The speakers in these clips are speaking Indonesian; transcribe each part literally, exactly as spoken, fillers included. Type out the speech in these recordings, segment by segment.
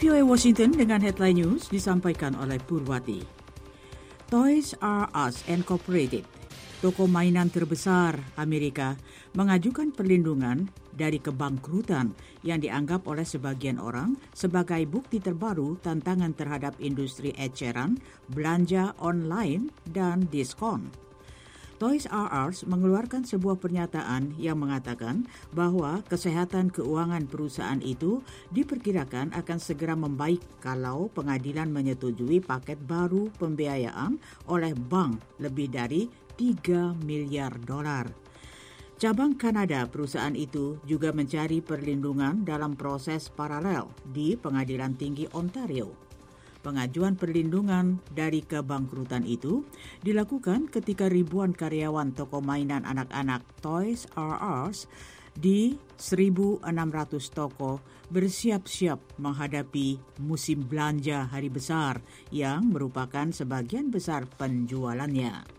V O A Washington dengan headline news disampaikan oleh Purwati. Toys R Us Incorporated, toko mainan terbesar Amerika, mengajukan perlindungan dari kebangkrutan yang dianggap oleh sebagian orang sebagai bukti terbaru tantangan terhadap industri eceran, belanja online, dan diskon. Toys R Us mengeluarkan sebuah pernyataan yang mengatakan bahwa kesehatan keuangan perusahaan itu diperkirakan akan segera membaik kalau pengadilan menyetujui paket baru pembiayaan oleh bank lebih dari tiga miliar dolar. Cabang Kanada perusahaan itu juga mencari perlindungan dalam proses paralel di Pengadilan Tinggi Ontario. Pengajuan perlindungan dari kebangkrutan itu dilakukan ketika ribuan karyawan toko mainan anak-anak Toys R Us di seribu enam ratus toko bersiap-siap menghadapi musim belanja hari besar yang merupakan sebagian besar penjualannya.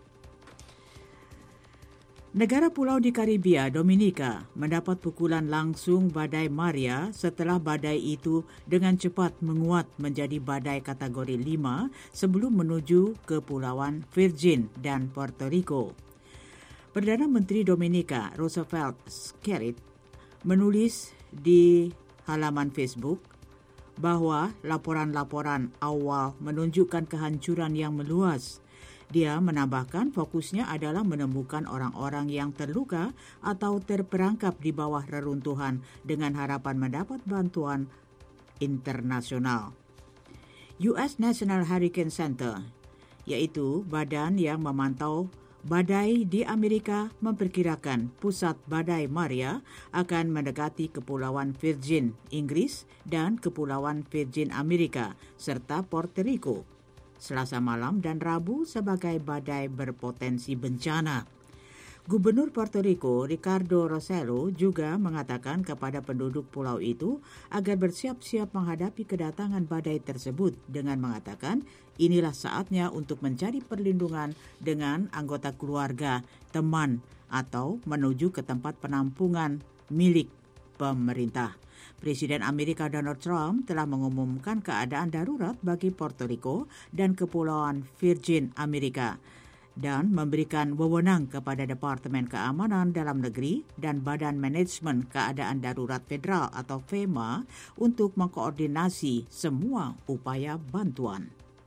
Negara pulau di Karibia, Dominika, mendapat pukulan langsung badai Maria setelah badai itu dengan cepat menguat menjadi badai kategori lima sebelum menuju Kepulauan Virgin dan Puerto Rico. Perdana Menteri Dominika, Roosevelt Skerrit, menulis di halaman Facebook bahwa laporan-laporan awal menunjukkan kehancuran yang meluas. Dia menambahkan fokusnya adalah menemukan orang-orang yang terluka atau terperangkap di bawah reruntuhan dengan harapan mendapat bantuan internasional. U S National Hurricane Center, yaitu badan yang memantau badai di Amerika, memperkirakan pusat badai Maria akan mendekati Kepulauan Virgin, Inggris, dan Kepulauan Virgin Amerika, serta Puerto Rico Selasa malam dan Rabu sebagai badai berpotensi bencana. Gubernur Puerto Rico, Ricardo Rossello, juga mengatakan kepada penduduk pulau itu agar bersiap-siap menghadapi kedatangan badai tersebut dengan mengatakan inilah saatnya untuk mencari perlindungan dengan anggota keluarga, teman, atau menuju ke tempat penampungan milik pemerintah. Presiden Amerika Donald Trump telah mengumumkan keadaan darurat bagi Puerto Rico dan Kepulauan Virgin Amerika dan memberikan wewenang kepada Departemen Keamanan Dalam Negeri dan Badan Manajemen Keadaan Darurat Federal atau FEMA untuk mengkoordinasi semua upaya bantuan.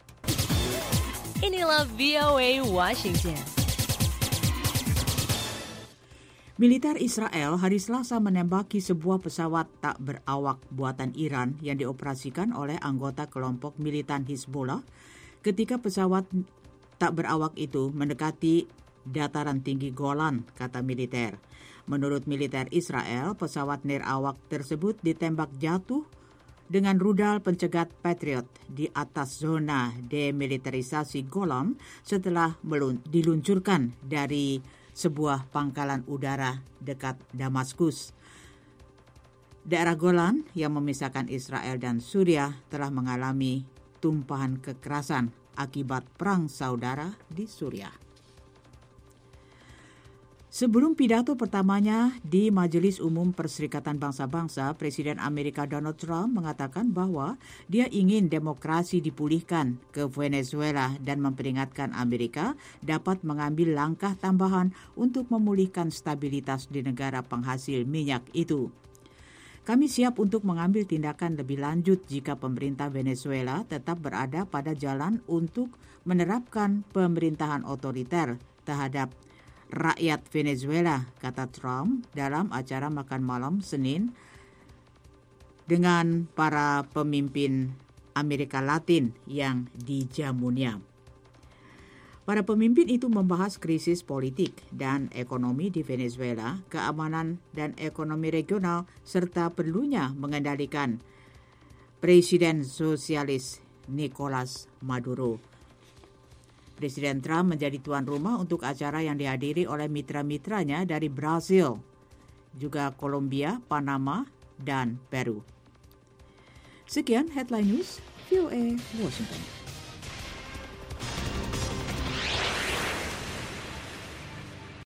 Inilah V O A Washington. Militer Israel hari Selasa menembaki sebuah pesawat tak berawak buatan Iran yang dioperasikan oleh anggota kelompok militan Hizbullah ketika pesawat tak berawak itu mendekati dataran tinggi Golan, kata militer. Menurut militer Israel, pesawat nirawak tersebut ditembak jatuh dengan rudal pencegat Patriot di atas zona demilitarisasi Golan setelah diluncurkan dari sebuah pangkalan udara dekat Damaskus. Daerah Golan yang memisahkan Israel dan Suriah telah mengalami tumpahan kekerasan akibat perang saudara di Suriah. Sebelum pidato pertamanya di Majelis Umum Perserikatan Bangsa-Bangsa, Presiden Amerika Donald Trump mengatakan bahwa dia ingin demokrasi dipulihkan ke Venezuela dan memperingatkan Amerika dapat mengambil langkah tambahan untuk memulihkan stabilitas di negara penghasil minyak itu. Kami siap untuk mengambil tindakan lebih lanjut jika pemerintah Venezuela tetap berada pada jalan untuk menerapkan pemerintahan otoriter terhadap rakyat Venezuela, kata Trump dalam acara makan malam Senin dengan para pemimpin Amerika Latin yang dijamunya. Para pemimpin itu membahas krisis politik dan ekonomi di Venezuela, keamanan dan ekonomi regional, serta perlunya mengendalikan Presiden Sosialis Nicolas Maduro. Presiden Trump menjadi tuan rumah untuk acara yang dihadiri oleh mitra-mitranya dari Brasil, juga Kolombia, Panama, dan Peru. Sekian Headline News V O A Washington.